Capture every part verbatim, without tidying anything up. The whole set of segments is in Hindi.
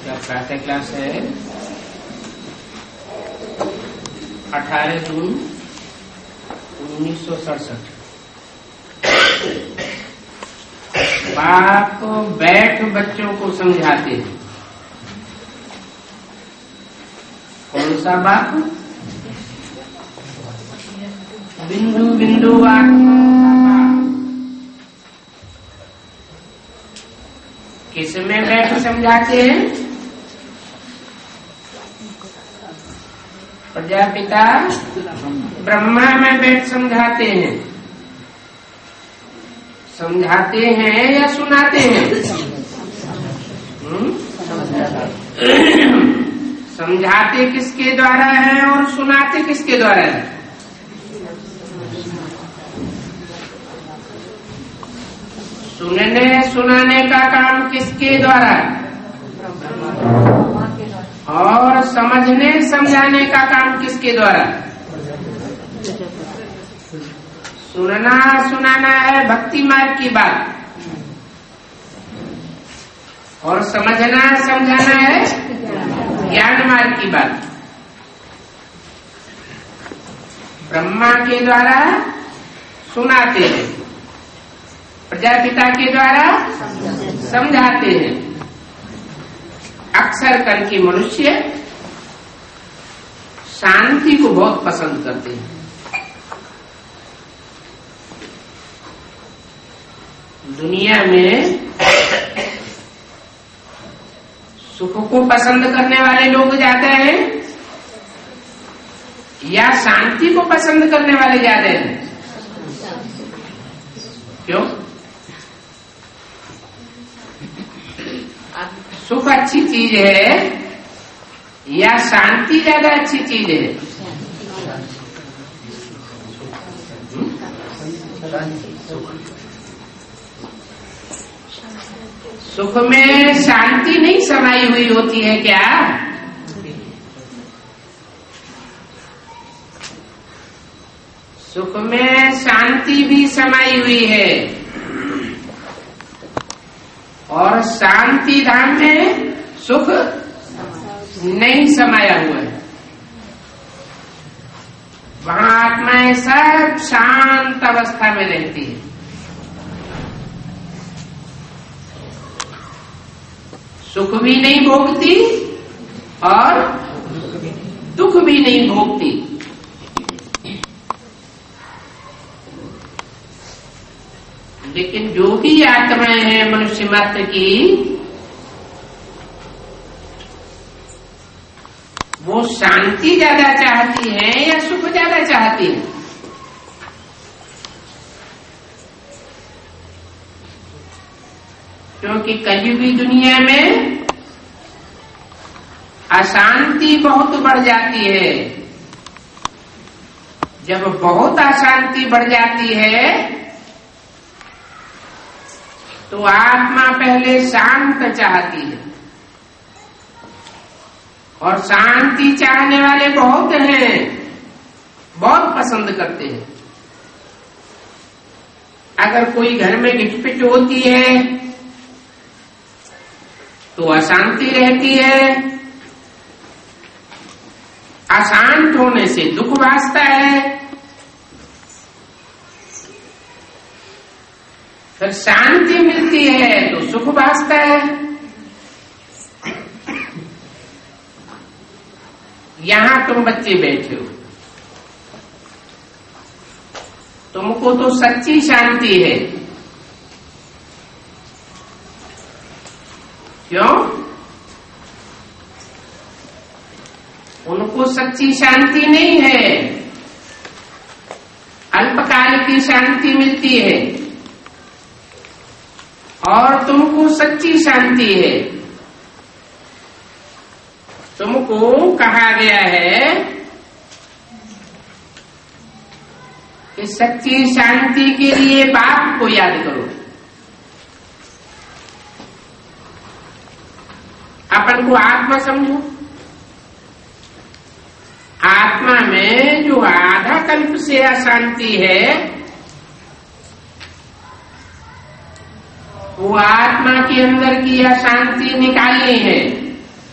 प्रातः क्लास है अठारह जून उन्नीस सौ सड़सठ। बाप बैठ बच्चों को समझाते हैं। कौन सा बाप? बिंदु बिंदु आत्मा का बाप। किसमें बैठ समझाते हैं? प्रजापिता ब्रह्मा में बैठ समझाते हैं। समझाते हैं या सुनाते हैं? समझाते किसके द्वारा है और सुनाते किसके द्वारा है? सुनने सुनाने का काम किसके द्वारा और समझने समझाने का काम किसके द्वारा? सुनना सुनाना है भक्ति मार्ग की बात और समझना समझाना है ज्ञान मार्ग की बात। ब्रह्मा के द्वारा सुनाते हैं, प्रजापिता के द्वारा समझाते हैं। अक्सर करके मनुष्य शांति को बहुत पसंद करते हैं। दुनिया में सुख को पसंद करने वाले लोग ज्यादा हैं या शांति को पसंद करने वाले ज्यादा हैं? क्यों? सुख अच्छी चीज है या शांति ज्यादा अच्छी चीज है? सुख में शांति नहीं समाई हुई होती है क्या? सुख में शांति भी समाई हुई है और शांति धाम में सुख नहीं समाया हुआ है। वहां आत्माएं सब शांत अवस्था में रहती है। सुख भी नहीं भोगती और दुख भी नहीं भोगती। लेकिन जो भी आत्माएं हैं मनुष्य मात्र की, वो शांति ज्यादा चाहती है या सुख ज्यादा चाहती है? क्योंकि कलयुगी दुनिया में अशांति बहुत बढ़ जाती है। जब बहुत अशांति बढ़ जाती है तो आत्मा पहले शांत चाहती है और शांति चाहने वाले बहुत हैं, बहुत पसंद करते हैं। अगर कोई घर में घिटपिट होती है तो अशांति रहती है। अशांत होने से दुख भासता है। फिर शांति मिलती है तो सुख भासता है। यहां तुम बच्चे बैठे हो, तुमको तो सच्ची शांति है। क्यों? उनको सच्ची शांति नहीं है, अल्पकाल की शांति मिलती है और तुमको सच्ची शांति है। तुमको कहा गया है कि सच्ची शांति के लिए बाप को याद करो। अपन को आत्मा समझो। आत्मा में जो आधा कल्प से अशांति है वो आत्मा के अंदर की अशांति निकालनी है।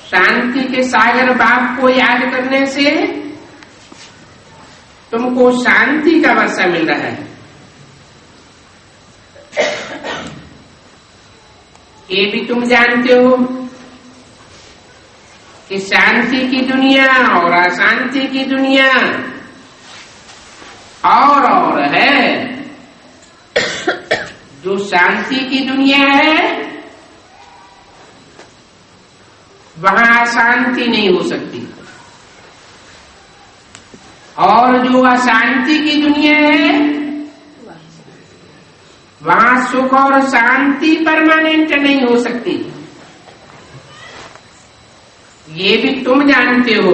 शांति के सागर बाप को याद करने से तुमको शांति का वर्षा मिल रहा है। ये भी तुम जानते हो कि शांति की दुनिया और अशांति की दुनिया और और है। जो शांति की दुनिया है वहां अशांति नहीं हो सकती, और जो अशांति की दुनिया है वहां सुख और शांति परमानेंट नहीं हो सकती। ये भी तुम जानते हो।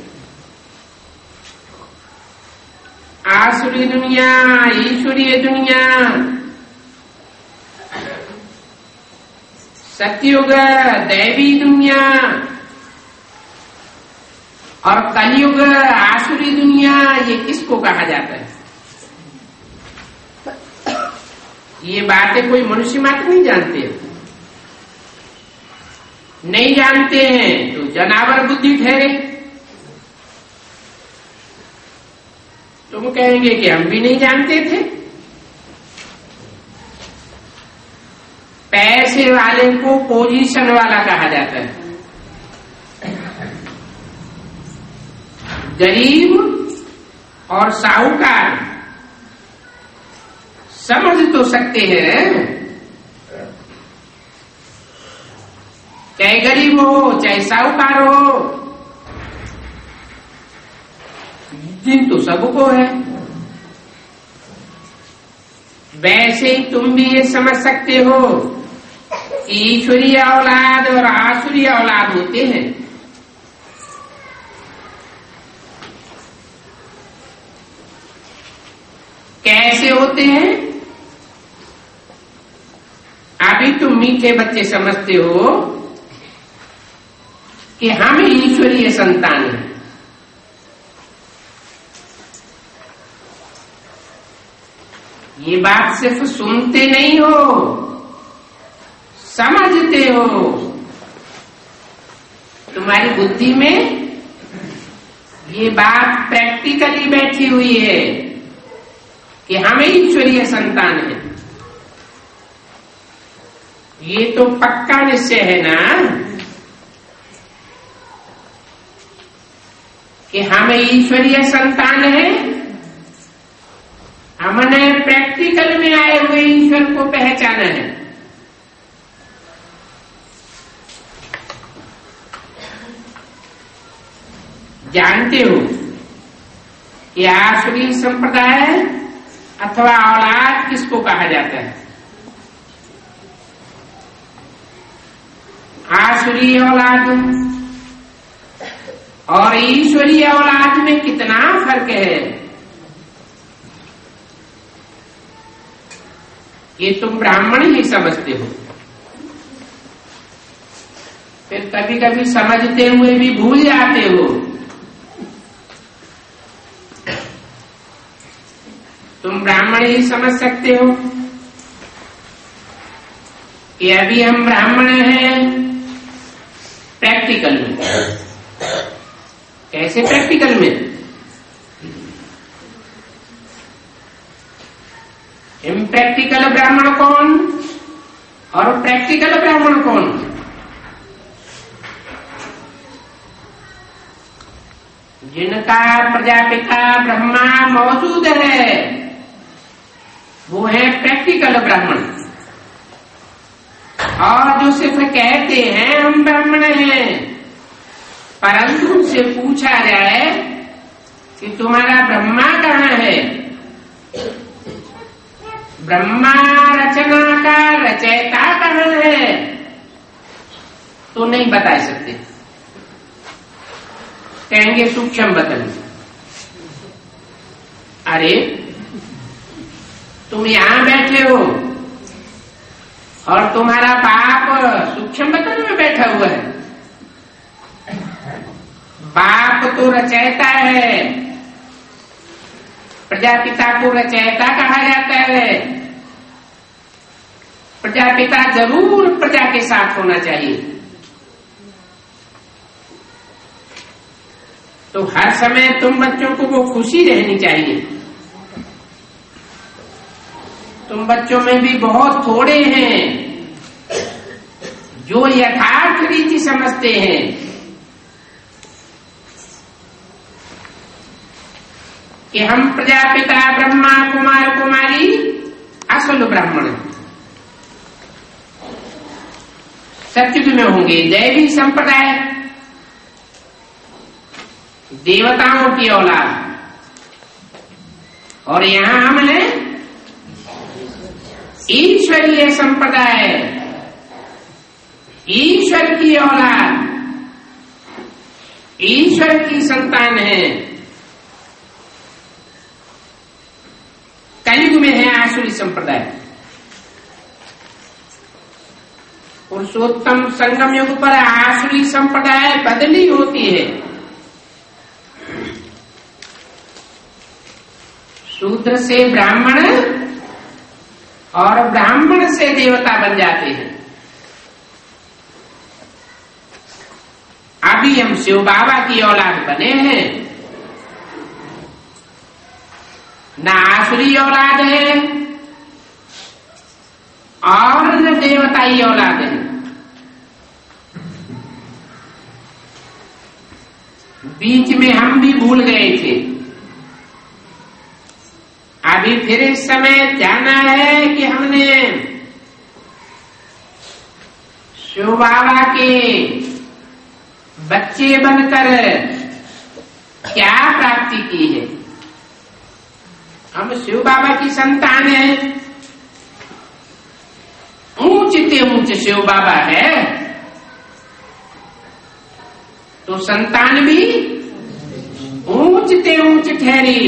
आसुरी दुनिया, ईश्वरीय दुनिया, सतयुग, दैवी दुनिया और कलयुग, आसुरी दुनिया, ये किसको कहा जाता है? ये बातें कोई मनुष्य मात्र नहीं जानते। नहीं जानते हैं तो जनावर बुद्धि ठहरे। तुम कहेंगे कि हम भी नहीं जानते थे। पैसे वाले को पोजीशन वाला कहा जाता है, गरीब और साहूकार समझ तो सकते हैं, चाहे गरीब हो चाहे साहूकार हो, दिन तो सबको है। वैसे ही तुम भी ये समझ सकते हो कि ईश्वरीय औलाद और आसुरी औलाद होते हैं। कैसे होते हैं? अभी तुम मीठे बच्चे समझते हो कि हम ईश्वरीय संतान हैं। ये बात सिर्फ सुनते नहीं हो, समझते हो। तुम्हारी बुद्धि में ये बात प्रैक्टिकली बैठी हुई है कि हम ईश्वरीय संतान हैं। ये तो पक्का निश्चय है ना कि हम ईश्वरीय संतान हैं। हमने प्रैक्टिकल में आए हुए ईश्वर को पहचाना है। जानते हो कि आसुरी संप्रदाय अथवा औलाद किसको कहा जाता है? आसुरी औलाद और ईश्वरीय औलाद में कितना फर्क है, ये तुम ब्राह्मण ही समझते हो। फिर कभी कभी समझते हुए भी भूल जाते हो। तुम ब्राह्मण ही समझ सकते हो कि अभी हम ब्राह्मण हैं प्रैक्टिकल में। कैसे प्रैक्टिकल में? इम्प्रैक्टिकल ब्राह्मण कौन और प्रैक्टिकल ब्राह्मण कौन? जिनका प्रजापिता ब्रह्मा मौजूद है वो है प्रैक्टिकल ब्राह्मण। और जो सिर्फ कहते हैं हम ब्राह्मण हैं, परंतु उनसे पूछा जाए कि तुम्हारा ब्रह्मा कहाँ है, ब्रह्मा रचना का रचयिता कहाँ है, तो नहीं बता सकते। कहेंगे सूक्ष्म बतन। अरे तुम यहां बैठे हो और तुम्हारा बाप सूक्ष्म बतन में बैठा हुआ है। बाप तो रचयिता है, प्रजापिता को रचयिता कहा जाता है। प्रजापिता जरूर प्रजा के साथ होना चाहिए। तो हर समय तुम बच्चों को वो खुशी रहनी चाहिए। तुम बच्चों में भी बहुत थोड़े हैं जो यथार्थ रीति समझते हैं कि हम प्रजापिता ब्रह्मा कुमार कुमारी असल ब्राह्मण सत्युग में होंगे दैवी संप्रदाय, देवताओं की औलाद, और यहां हम हैं ईश्वरीय संप्रदाय, ईश्वर की औलाद, ईश्वर की संतान है। कलयुग में है आसुरी संप्रदाय। पुरुषोत्तम संगम युग पर आसुरी संप्रदाय बदली होती है, शूद्र से ब्राह्मण और ब्राह्मण से देवता बन जाते हैं। अभी हम शिव बाबा की औलाद बने हैं, न आसुरी औलाद है और न देवताई औलाद है। बीच में हम भी भूल गए थे, अभी फिर इस समय जाना है कि हमने शिव बाबा के बच्चे बनकर क्या प्राप्ति की है। हम शिव बाबा की संतान हैं, ऊंचते ऊंच शिव बाबा है तो संतान भी ऊंचते ऊंच ठहरी।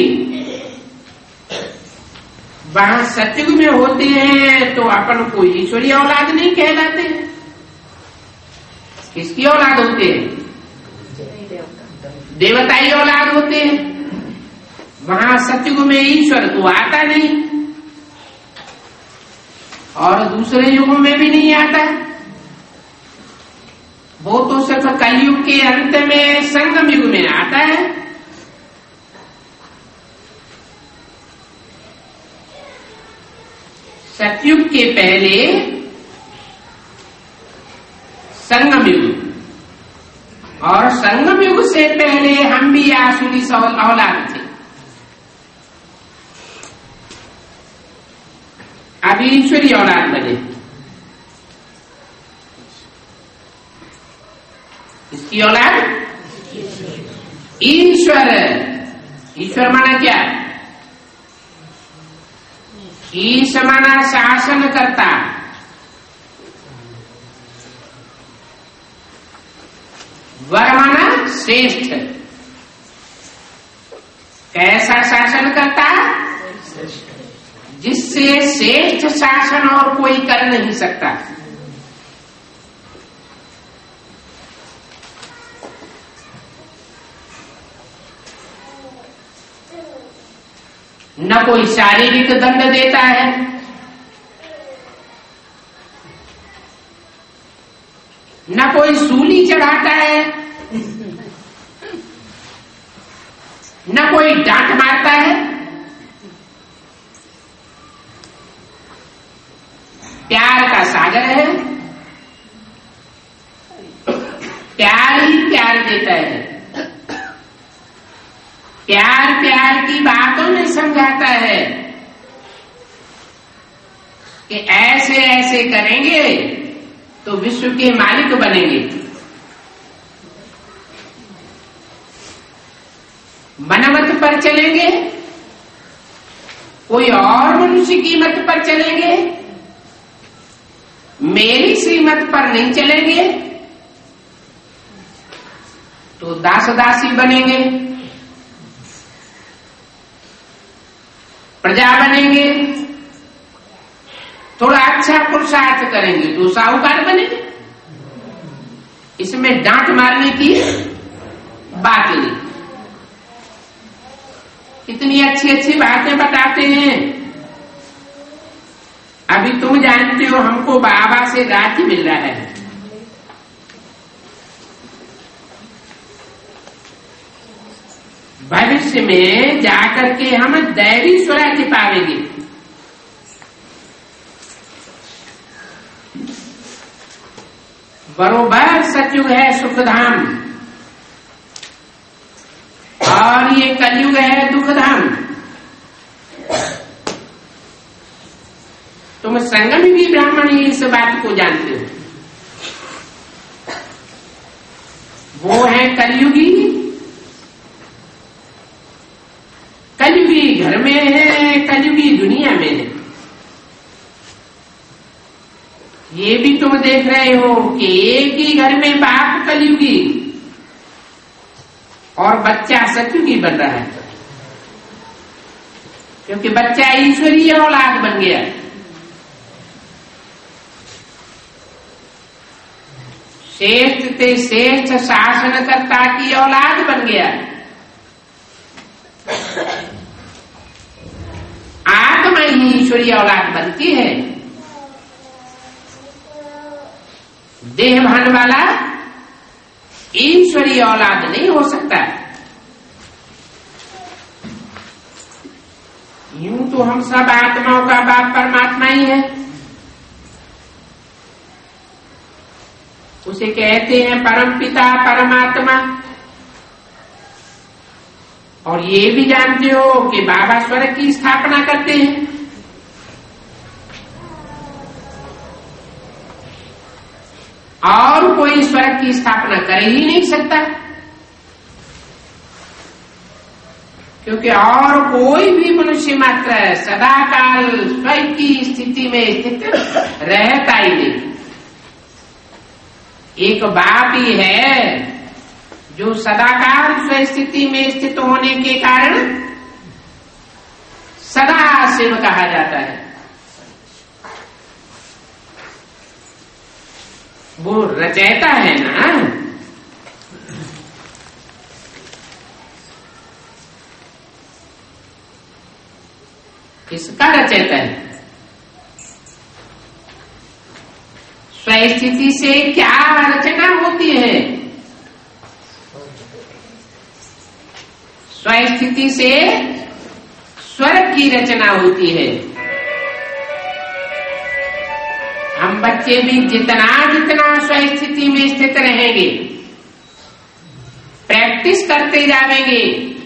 वहां सत्युग में होते हैं तो अपन को ईश्वरीय औलाद नहीं कहलाते। किसकी औलाद होते हैं? देवताई औलाद होते हैं। वहां सत्युग में ईश्वर तो आता नहीं और दूसरे युगों में भी नहीं आता। वो तो सिर्फ कलयुग के अंत में संगम युग में आता है। सतयुग के पहले संगम युग और संगम युग से पहले हम भी आसुरी औलाद थे। अभी ईश्वरी औलाद बने। इसकी औलाद ईश्वर। ईश्वर माना क्या? ईश माना शासन करता, वर माना श्रेष्ठ। कैसा शासन करता? जिससे श्रेष्ठ शासन और कोई कर नहीं सकता। न कोई शारीरिक दंड देता है, न कोई सूली चढ़ाता है, न कोई डांट मारता है। प्यार का सागर है, प्यार ही प्यार देता है। प्यार प्यार की बातों में समझाता है कि ऐसे ऐसे करेंगे तो विश्व के मालिक बनेंगे। मनमत पर चलेंगे, कोई और मनुष्य की मत पर चलेंगे, मेरी श्रीमत पर नहीं चलेंगे तो दास दासी बनेंगे, प्रजा बनेंगे। थोड़ा अच्छा पुरुषार्थ करेंगे तो साहूकार बनेंगे। इसमें डांट मारने की बात नहीं। कितनी अच्छी अच्छी बातें बताते हैं। अभी तुम जानते हो हमको बाबा से राज्य मिल रहा है। भविष्य में जाकर के हम दैवी स्वराज्य पावेंगे। बरोबर सतयुग है सुखधाम और ये कलयुग है दुखधाम। तुम संगम भी ब्राह्मण ही इस बात को जानते हो। वो है कलयुगी, कलयुगी घर में है, कलयुगी दुनिया में है। ये भी तुम देख रहे हो कि एक ही घर में बाप कलयुगी और बच्चा सतयुगी बन रहा है, क्योंकि बच्चा ईश्वरीय औलाद बन गया। श्रेष्ठ ते श्रेष्ठ शासनकर्ता की औलाद बन गया। आत्मा ही ईश्वरीय औलाद बनती है। देहभान वाला ईश्वरीय औलाद नहीं हो सकता। यूं तो हम सब आत्माओं का बाप परमात्मा ही है। उसे कहते हैं परम पिता परमात्मा। और ये भी जानते हो कि बाबा स्वर्ग की स्थापना करते हैं। और कोई स्वर्ग की स्थापना कर ही नहीं सकता, क्योंकि और कोई भी मनुष्य मात्र सदाकाल स्वर्ग की स्थिति में स्थित रहता ही नहीं। एक बाप ही है जो सदाकाल स्व स्थिति में स्थित होने के कारण सदा शिव कहा जाता है। वो रचयिता है ना। किसका रचयिता है? स्वस्थिति से क्या रचना होती है? स्वस्थिति से स्वर्ग की रचना होती है। हम बच्चे भी जितना जितना स्वस्थिति में स्थित रहेंगे, प्रैक्टिस करते जाएंगे,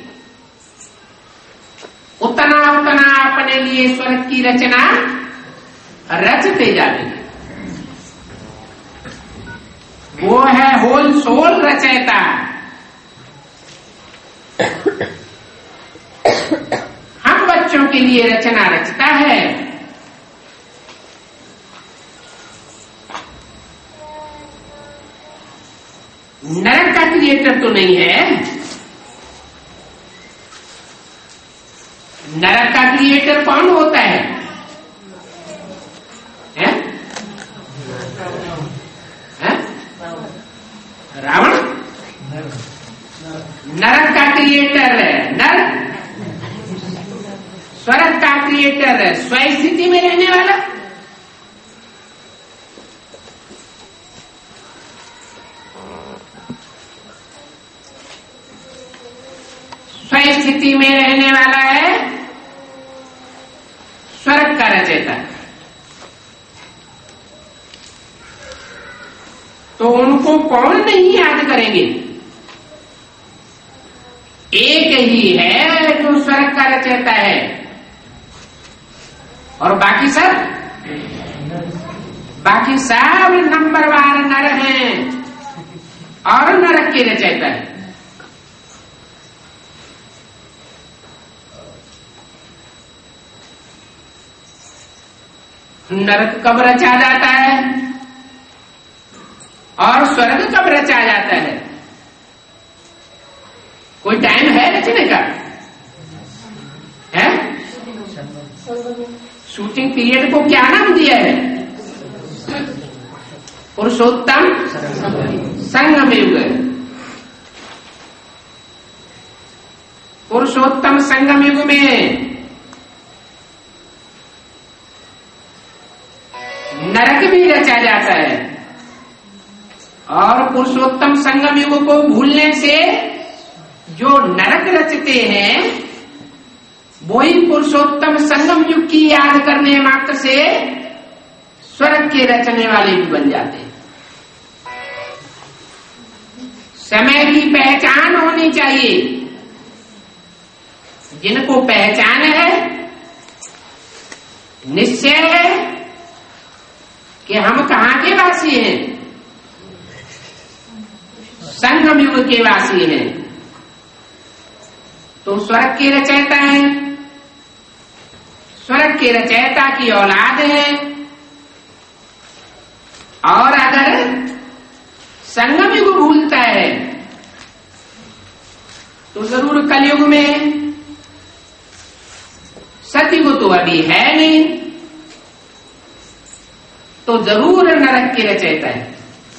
उतना उतना अपने लिए स्वर्ग की रचना रचते जाएंगे। वो है होल सोल रचयिता। हम बच्चों के लिए रचना रचता है। नरक का क्रिएटर तो नहीं है। नरक का क्रिएटर कौन होता है? है? है? रावण नरक का क्रिएटर है। नर स्वर्ग का क्रिएटर है, स्वस्थिति में रहने वाला। स्वस्थिति में रहने वाला है स्वर्ग का रचयिता। तो उनको कौन नहीं याद करेंगे? एक ही है जो स्वर्ग का रचयिता है, और बाकी सब बाकी सब नंबरवार नर हैं और नरक के रचयिता है। नरक कब रचा जाता है और स्वर्ग कब रचा जाता है? कोई टाइम है रचने का? है? शूटिंग पीरियड को क्या नाम दिया है? पुरुषोत्तम संगम युग। पुरुषोत्तम संगम युग में नरक भी रचा जाता है, और पुरुषोत्तम संगम युग को भूलने से जो नरक रचते हैं वही पुरुषोत्तम संगम युग की याद करने मात्र से स्वर्ग के रचने वाले भी बन जाते हैं। समय की पहचान होनी चाहिए। जिनको पहचान है, निश्चय है कि हम कहाँ के वासी हैं, संगम युग के वासी हैं, तो स्वर्ग के रचयिता है, स्वर्ग के रचयिता की औलाद है। और अगर संगम युग भूलता है तो जरूर कलयुग में, सतयुग तो अभी है नहीं, तो जरूर नरक के रचयिता है।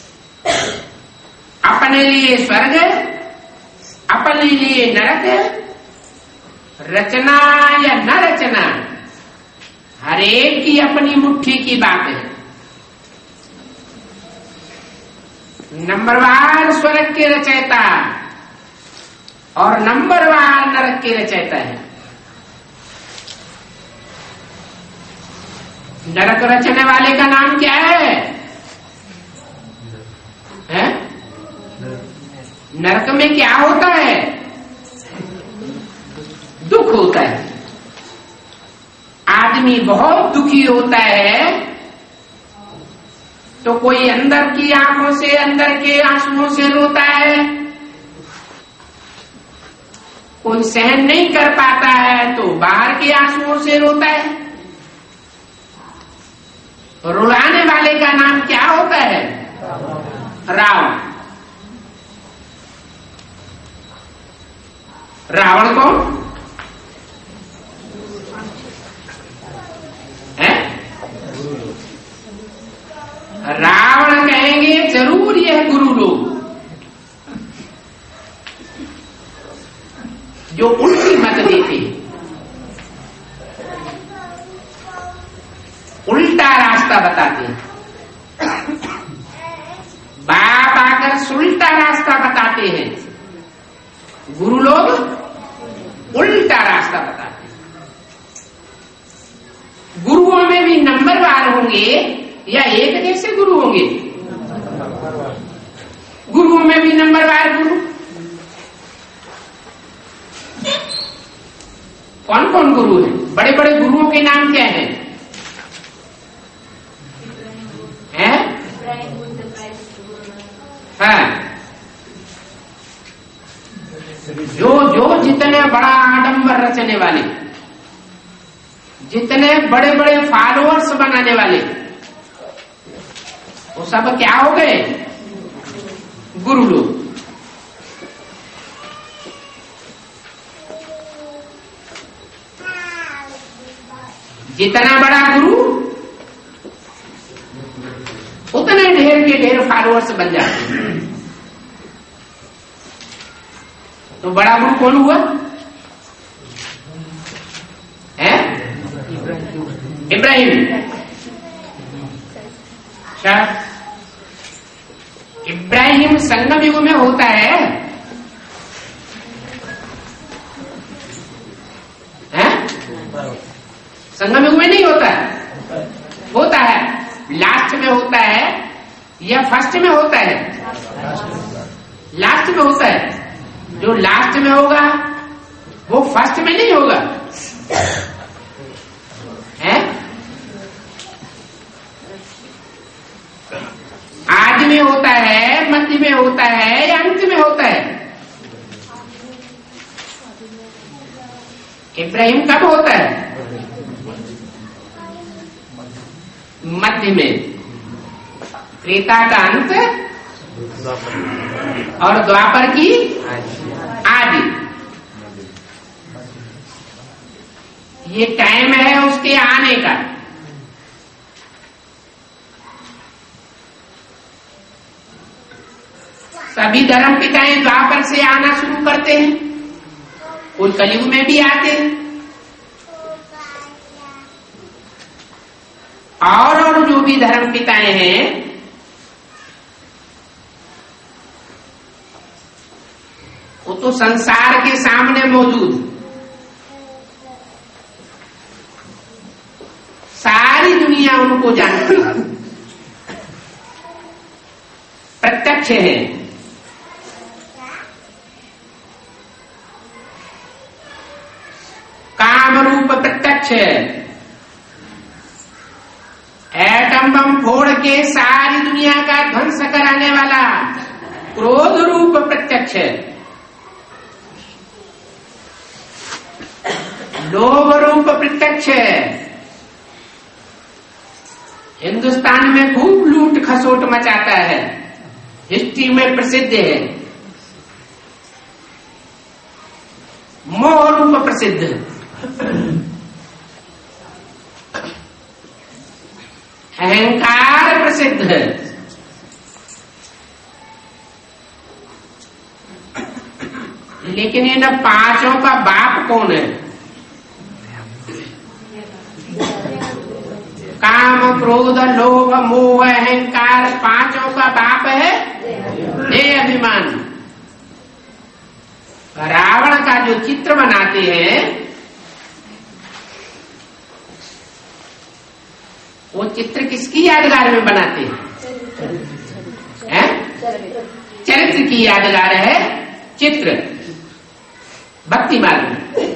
अपने लिए स्वर्ग, अपने लिए नरक, रचना या न रचना हर एक की अपनी मुट्ठी की बात है। नंबरवार स्वर्ग के रचयिता और नंबरवार नरक के रचयिता है। नरक रचने वाले का नाम क्या है, है? नरक में क्या होता है, दुख होता है। आदमी बहुत दुखी होता है तो कोई अंदर की आंखों से, अंदर के आंसुओं से रोता है, कोई सहन नहीं कर पाता है तो बाहर के आंसुओं से रोता है। रुलाने वाले का नाम क्या होता है, रावण। रावण कौन है? रावण कहेंगे जरूर यह गुरु लोग जो उल्टी मत देते, उल्टा रास्ता बताते हैं। बाप आकर सुलटा रास्ता बताते हैं, गुरु लोग उल्टा रास्ता बताते हैं। गुरुओं में भी नंबरवार होंगे या एक जैसे गुरु होंगे? गुरुओं में भी नंबरवार गुरु। कौन कौन गुरु है? बड़े बड़े गुरुओं के नाम क्या हैं? हैं? हाँ, जो जो जितने बड़ा आडंबर रचने वाले, जितने बड़े बड़े फॉलोअर्स बनाने वाले, वो सब क्या हो गए? गुरु लोग। जितना बड़ा गुरु उतने ढेर के ढेर फॉलोअर्स बन जाते हैं। तो बड़ा गुरु कौन हुआ है? इब्राहिम। अच्छा, इब्राहिम संगम युग में होता है, है? संगम युग में नहीं होता है, होता है लास्ट में होता है या फर्स्ट में होता है? लास्ट में होता है। जो लास्ट में होगा वो फर्स्ट में नहीं होगा, है? आदि में होता है, मध्य में होता है या अंत में होता है? इब्राहिम कब होता है? मध्य में। त्रेता का अंत और द्वापर की आदि। ये टाइम है उसके आने का। सभी धर्म पिताएं द्वापर से आना शुरू करते हैं, कोई कलयुग में भी आते हैं। और और जो भी धर्म पिताएं हैं वो वो तो संसार के सामने मौजूद, सारी दुनिया उनको जानती है, प्रत्यक्ष है। काम रूप प्रत्यक्ष है। एटम बम फोड़ के सारी दुनिया का ध्वंस कराने वाला क्रोध रूप प्रत्यक्ष है। लोभ रूप प्रत्यक्ष है। हिंदुस्तान में खूब लूट खसोट मचाता है, हिस्ट्री में प्रसिद्ध है। मोह रूप प्रसिद्ध है। अहंकार प्रसिद्ध है। लेकिन इन पांचों का बाप कौन है? काम क्रोध लोभ मोह अहंकार, पांचों का बाप है देह अभिमान। रावण का जो चित्र बनाते हैं वो चित्र किसकी यादगार में बनाते हैं? हैं? चरित्र की यादगार है चित्र। भक्ति मार्ग में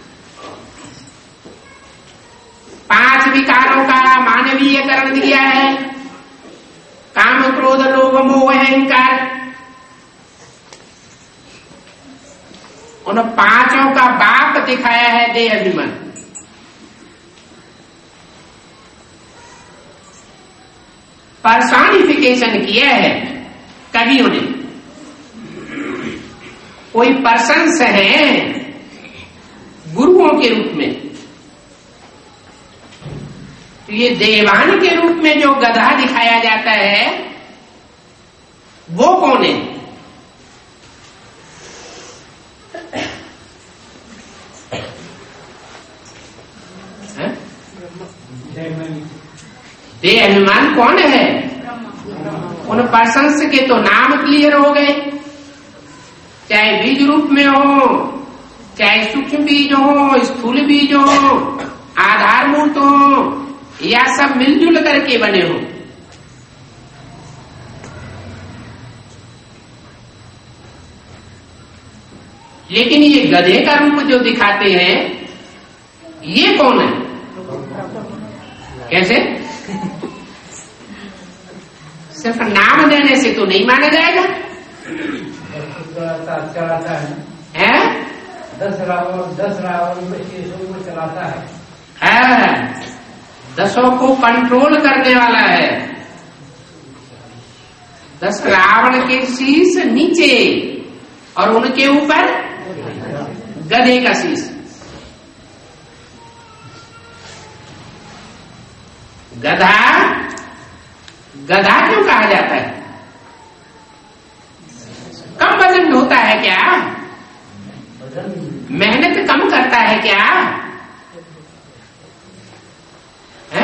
पांच विकारों का मानवीयकरण दिया है। काम क्रोध लोभ मोह अहंकार, उन पांचों का बाप दिखाया है देह अभिमान। पर्सोनिफिकेशन किया है कवियों ने। कोई पर्सन्स है गुरुओं के रूप में, तो ये देवान के रूप में जो गधा दिखाया जाता है वो कौन है? देह अभिमान कौन है? उन पर्सन्स के तो नाम क्लियर हो गए, चाहे बीज रूप में हो, चाहे सूक्ष्म बीज हो, स्थूल बीज हो, आधारभूत हो, या सब मिलजुल करके बने हो। लेकिन ये गधे का रूप जो दिखाते हैं ये कौन है? कैसे? सिर्फ नाम देने से तो नहीं माना जाएगा। चलाता है, है? दस रावण दस रावण को चलाता है, है? दसों को कंट्रोल करने वाला है। दस रावण के शीश नीचे और उनके ऊपर गधे का शीश। गधा गधा क्यों कहा जाता है? कम वजन होता है क्या? मेहनत कम करता है क्या? है?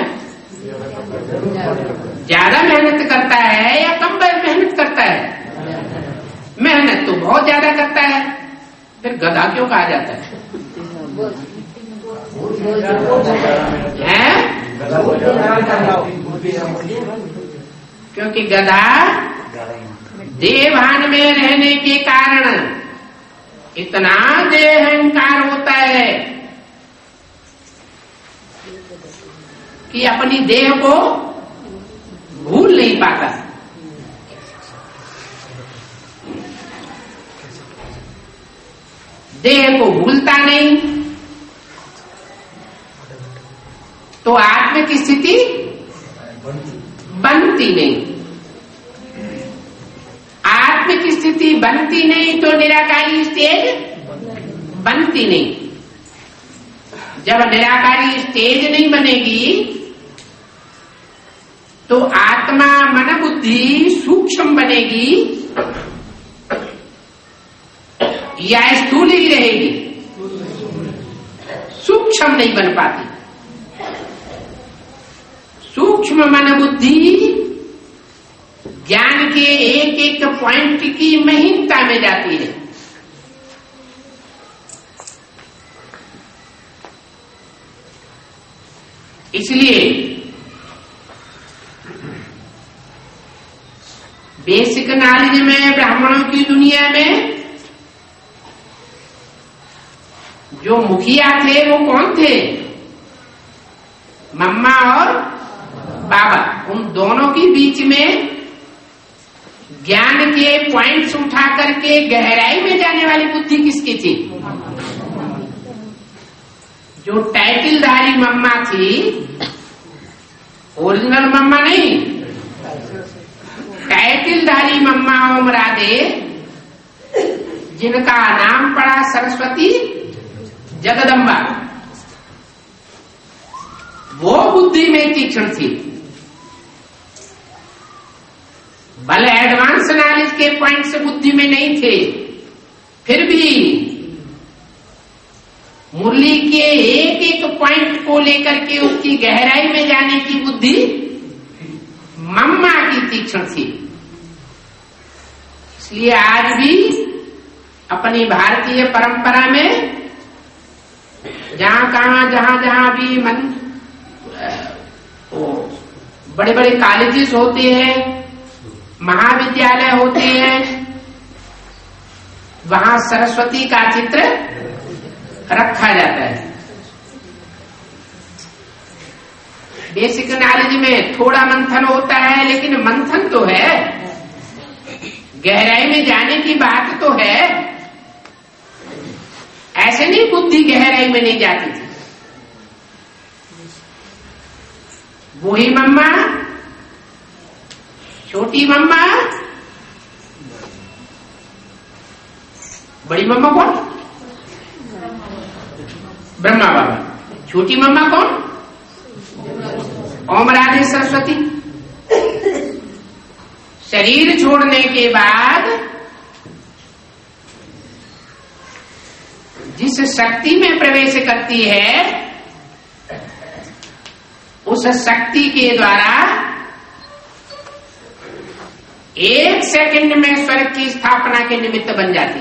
ज्यादा मेहनत करता है या कम मेहनत करता है? मेहनत तो बहुत ज्यादा करता है, फिर गधा क्यों कहा जाता है? है? क्योंकि गधा देहभान में रहने के कारण इतना देह अहंकार होता है कि अपनी देह को भूल नहीं पाता। देह को भूलता नहीं तो आत्म की स्थिति बनती नहीं। आत्म की स्थिति बनती नहीं तो निराकारी स्टेज बनती नहीं। जब निराकारी स्टेज नहीं बनेगी तो आत्मा मन बुद्धि सूक्ष्म बनेगी या स्थूल ही रहेगी? सूक्ष्म नहीं बन पाती। सूक्ष्म मन बुद्धि ज्ञान के एक एक पॉइंट की महीनता में जाती है। इसलिए बेसिक नॉलेज में ब्राह्मणों की दुनिया में जो मुखिया थे वो कौन थे? मम्मा और बाबा। उन दोनों के बीच में ज्ञान के पॉइंट्स उठा करके गहराई में जाने वाली बुद्धि किसकी थी? जो टाइटलधारी मम्मा थी, ओरिजिनल मम्मा नहीं, टाइटलधारी मम्मा ओम राधे, जिनका नाम पड़ा सरस्वती जगदम्बा, वो बुद्धि में तीक्ष्ण थी। भले एडवांस नॉलेज के पॉइंट से बुद्धि में नहीं थे, फिर भी मुरली के एक एक पॉइंट को लेकर के उसकी गहराई में जाने की बुद्धि मम्मा की तीक्ष्ण थी। इसलिए आज भी अपनी भारतीय परंपरा में जहां कहां जहां जहां भी मन बड़े बड़े कॉलेजेस होते हैं, महाविद्यालय होते हैं, वहां सरस्वती का चित्र रखा जाता है। बेसिक नॉलेज में थोड़ा मंथन होता है, लेकिन मंथन तो है, गहराई में जाने की बात तो है। ऐसे नहीं बुद्धि गहराई में नहीं जाती थी। बूढ़ी मम्मा, छोटी मम्मा, बड़ी मम्मा कौन? ब्रह्मा बाबा। छोटी मम्मा कौन? ओम राधे सरस्वती। शरीर छोड़ने के बाद जिस शक्ति में प्रवेश करती है, उस शक्ति के द्वारा एक सेकंड में स्वर्ग की स्थापना के निमित्त बन जाती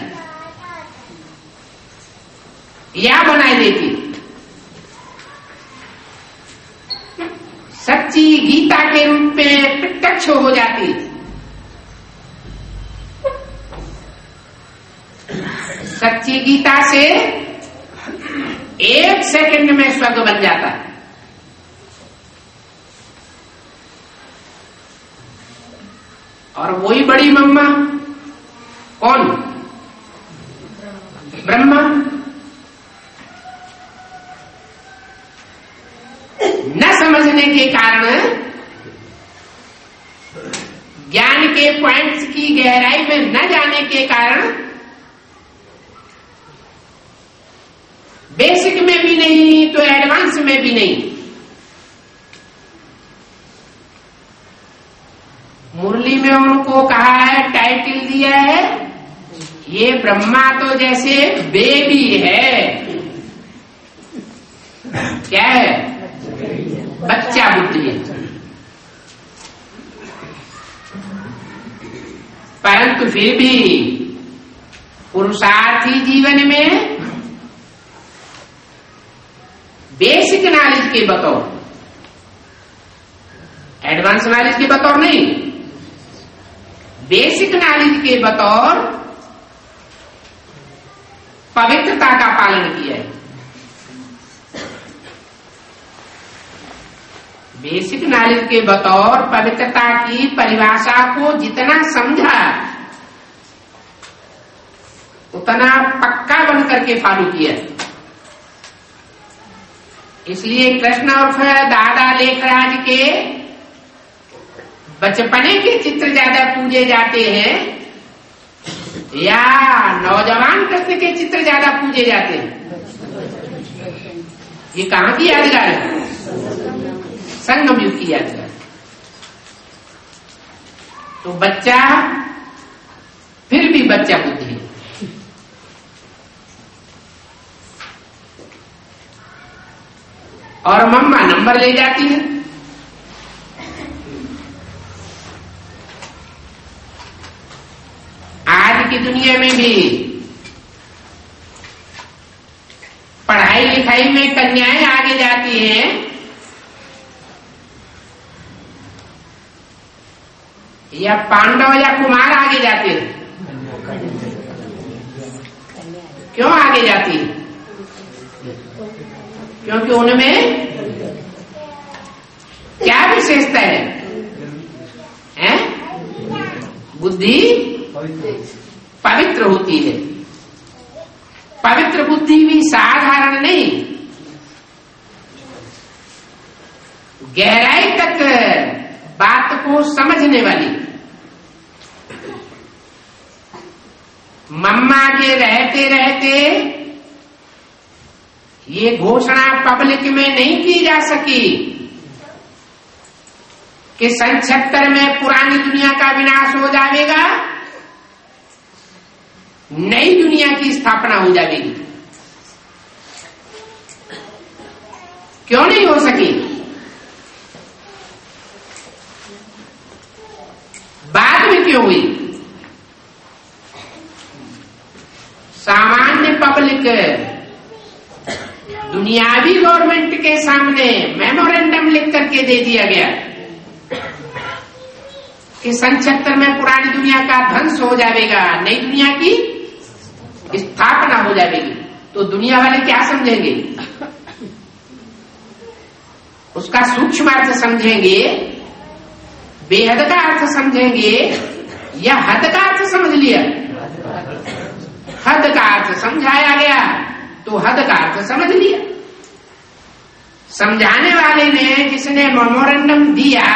या बनाई देती। सच्ची गीता के रूप में प्रत्यक्ष हो जाती। सच्ची गीता से एक सेकंड में स्वर्ग बन जाता है। और वही बड़ी मम्मा कौन? ब्रह्मा। न समझने के कारण, ज्ञान के पॉइंट्स की गहराई में न जाने के कारण, बेसिक में भी नहीं तो एडवांस में भी नहीं, मुरली में उनको कहा है, टाइटल दिया है, ये ब्रह्मा तो जैसे बेबी है। क्या है? बच्चा बुद्धि। परंतु फिर भी पुरुषार्थी जीवन में बेसिक नॉलेज के बतौर, एडवांस नॉलेज के बतौर नहीं, बेसिक नॉलेज के बतौर पवित्रता का पालन किया है। बेसिक नॉलेज के बतौर पवित्रता की परिभाषा को जितना समझा, उतना पक्का बन करके फॉलो किया। इसलिए कृष्ण उर्फ दादा लेखराज के बचपने के चित्र ज्यादा पूजे जाते हैं या नौजवान कृष्ण के चित्र ज्यादा पूजे जाते हैं? ये कहाँ की यादगार है? संगम युग की यादगार। तो बच्चा फिर भी बच्चा बुद्धि है। और मम्मा नंबर ले जाती है। आज की दुनिया में भी पढ़ाई लिखाई में कन्याएं आगे जाती हैं या पांडव या कुमार आगे जाते हैं? क्यों आगे जाती है? क्योंकि उनमें क्या विशेषता है, हैं? बुद्धि पवित्र होती है। पवित्र बुद्धि भी साधारण नहीं, गहराई तक बात को समझने वाली। मम्मा के रहते रहते ये घोषणा पब्लिक में नहीं की जा सकी कि सन छहत्तर में पुरानी दुनिया का विनाश हो जाएगा, नई दुनिया की स्थापना हो जाएगी। क्यों नहीं हो सकी? बाद में क्यों हुई? सामान्य पब्लिक दुनियावी गवर्नमेंट के सामने मेमोरेंडम लिख करके दे दिया गया कि सन छहत्तर में पुरानी दुनिया का ध्वंस हो जाएगा, नई दुनिया की स्थापना हो जाएगी। तो दुनिया वाले क्या समझेंगे? उसका सूक्ष्म अर्थ समझेंगे, बेहद का अर्थ समझेंगे, या हद का अर्थ समझ लिया? हद का अर्थ समझाया गया तो हद का अर्थ समझ लिया। समझाने वाले ने, जिसने मेमोरेंडम दिया,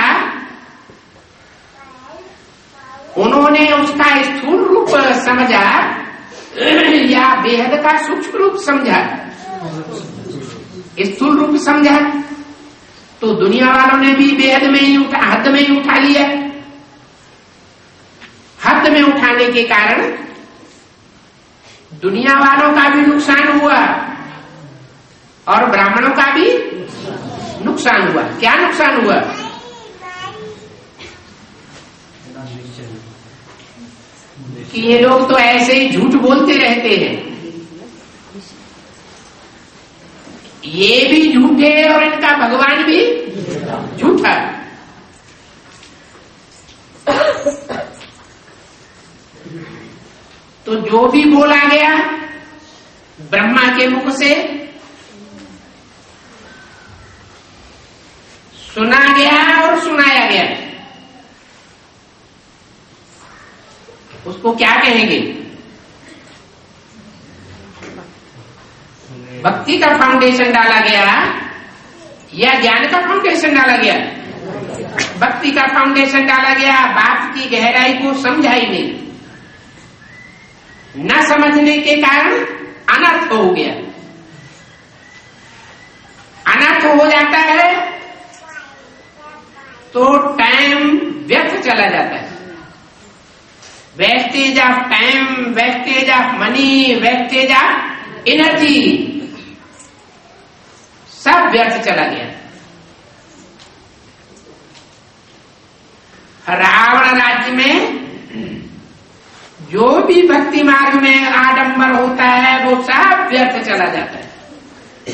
उन्होंने उसका स्थूल रूप समझा या बेहद का सूक्ष्म रूप समझा? स्थूल रूप समझा तो दुनिया वालों ने भी बेहद में ही उठा, हद में ही उठा लिया। हद में उठाने के कारण दुनिया वालों का भी नुकसान हुआ और ब्राह्मणों का भी नुकसान हुआ। क्या नुकसान हुआ? कि ये लोग तो ऐसे ही झूठ बोलते रहते हैं, ये भी झूठे और इनका भगवान भी झूठा। तो जो भी बोला गया ब्रह्मा के मुख से, सुना गया और सुनाया गया, उसको क्या कहेंगे? भक्ति का फाउंडेशन डाला गया या ज्ञान का फाउंडेशन डाला गया? भक्ति का फाउंडेशन डाला गया। बात की गहराई को समझा ही नहीं, न समझने के कारण अनर्थ हो गया। अनर्थ हो जाता है तो टाइम व्यर्थ चला जाता है। Wastage of time, wastage of money, wastage of energy, सब व्यर्थ चला गया। रावण राज्य में जो भी भक्ति मार्ग में आडंबर होता है वो सब व्यर्थ चला जाता है।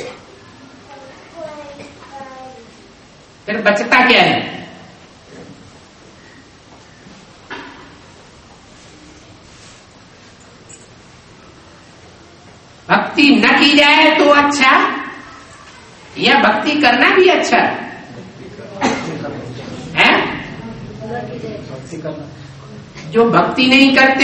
फिर बचता क्या है? भक्ति न की जाए तो अच्छा, या भक्ति करना भी अच्छा है? जो भक्ति नहीं करते,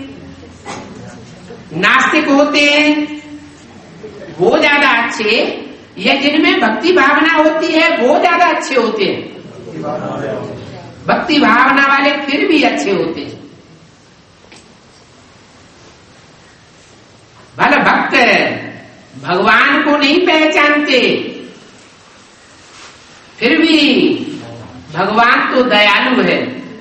नास्तिक होते हैं, वो ज्यादा अच्छे, या जिनमें भक्ति भावना होती है वो ज्यादा अच्छे होते हैं? भक्ति भावना वाले फिर भी अच्छे होते हैं। भला भक्त भगवान को नहीं पहचानते, फिर भी भगवान तो दयालु है,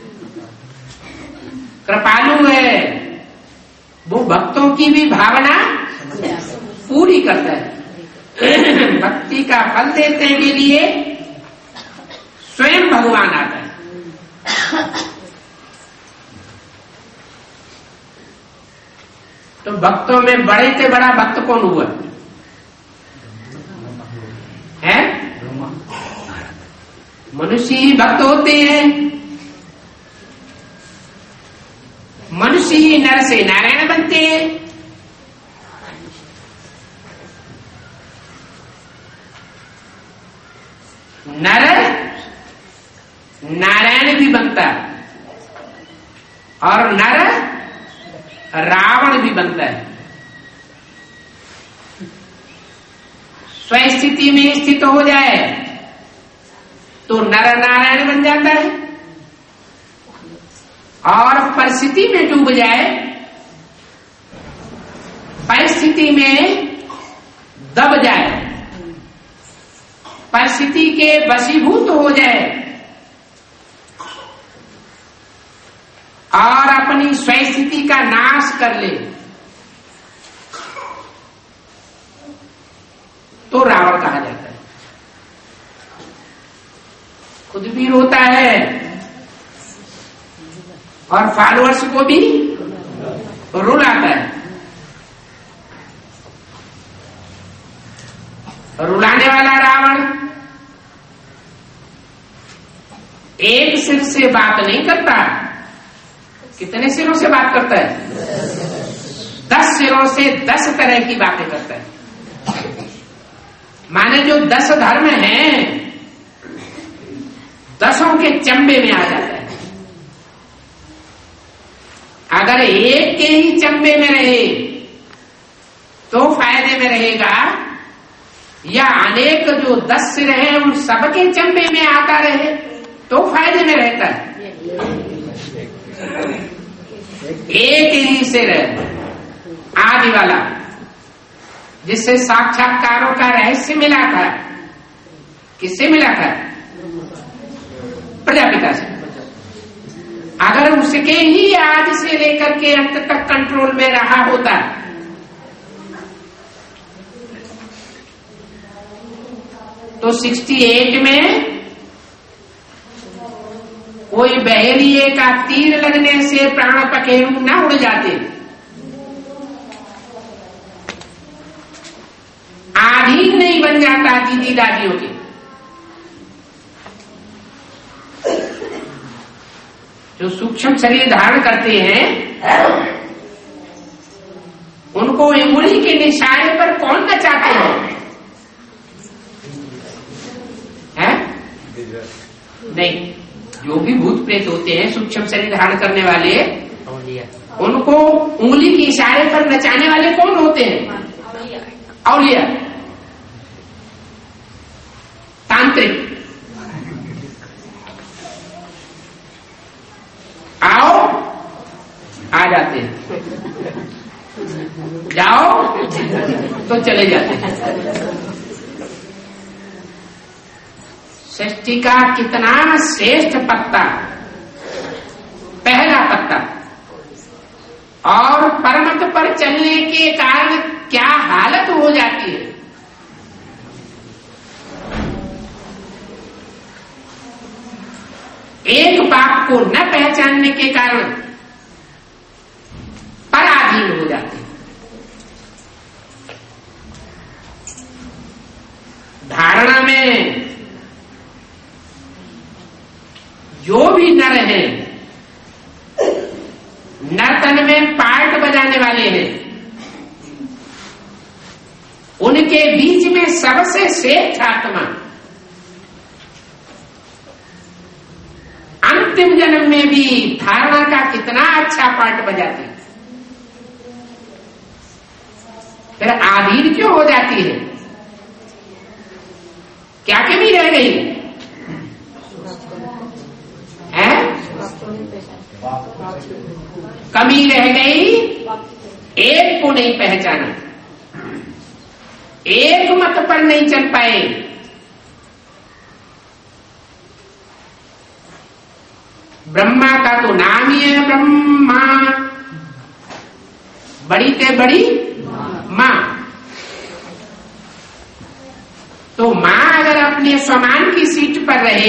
कृपालु है, वो भक्तों की भी भावना पूरी करता है। भक्ति का फल देने के लिए स्वयं भगवान आता है। तो भक्तों में बड़े से बड़ा भक्त कौन हुआ है? मनुष्य ही भक्त होते हैं। उसी नर से नारायण बनते हैं। नर नारायण भी बनता है और नर रावण भी बनता है। स्वस्थिति में स्थित हो जाए तो नर नारायण बन जाता है, और परिस्थिति में डूब जाए, परिस्थिति में दब जाए, परिस्थिति के वशीभूत हो जाए और अपनी स्वस्थिति का नाश कर ले तो रावण कहा जाता है। खुद भी रोता है और फॉलोअर्स को भी रुलाता है। रुलाने वाला रावण एक सिर से बात नहीं करता, कितने सिरों से बात करता है? दस सिरों से दस तरह की बातें करता है। माने जो दस धर्म हैं दसों के चंबे में आ जाता है। अगर एक के ही चंबे में रहे तो फायदे में रहेगा, या अनेक जो दस सिर हैं उन सबके चंबे में आता रहे तो फायदे में रहता है। एक ही सिर आदि वाला जिससे साक्षात्कारों का रहस्य मिला था, किससे मिला था? प्रजापिता से। अगर उसके ही आज से लेकर के अंत तक कंट्रोल में रहा होता तो अड़सठ में कोई बहेलिए का तीर लगने से प्राण पखेरु न उड़ जाते, आधीन नहीं बन जाता दीदी दादियों के। जो सूक्ष्म शरीर धारण करते हैं उनको अंगुली के निशाने पर कौन नचाते हैं? है? नहीं, जो भी भूत प्रेत होते हैं सूक्ष्म शरीर धारण करने वाले, उनको उंगली के इशारे पर नचाने वाले कौन होते हैं? औलिया, तांत्रिक। आओ, आ जाते हैं, जाओ तो चले जाते हैं। सृष्टि का कितना श्रेष्ठ पत्ता, पहला पत्ता, और परमत पर चलने के कारण क्या हालत हो जाती है। एक बाप को न पहचानने के कारण पराधीन हो जाते हैं। धारणा में जो भी नर हैं, नर्तन में पार्ट बजाने वाले हैं, उनके बीच में सबसे श्रेष्ठ आत्मा अंतिम जन्म में भी धारणा का कितना अच्छा पार्ट बजाती है। फिर आधीन क्यों हो जाती है? क्या कमी रह गई है? कमी रह गई, एक को नहीं पहचाना, एक मत पर नहीं चल पाए। ब्रह्मा का तो नाम ही है ब्रह्मा, बड़ी ते बड़ी मां। तो मां अगर अपने समान की सीट पर रहे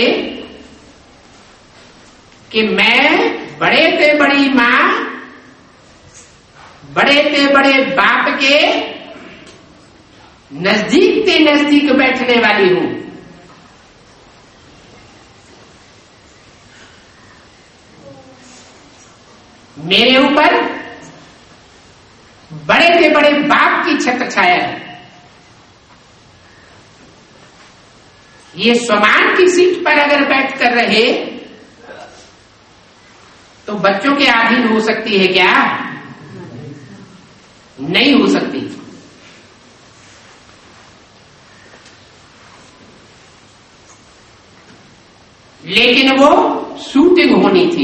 कि मैं बड़े ते बड़ी मां, बड़े ते बड़े बाप के नजदीक ते नजदीक बैठने वाली हूं, मेरे ऊपर बड़े से बड़े बाप की छत्र छाया है। ये स्वमान की सीट पर अगर बैठ कर रहे तो बच्चों के अधीन हो सकती है क्या? नहीं हो सकती। लेकिन वो शूटिंग होनी थी।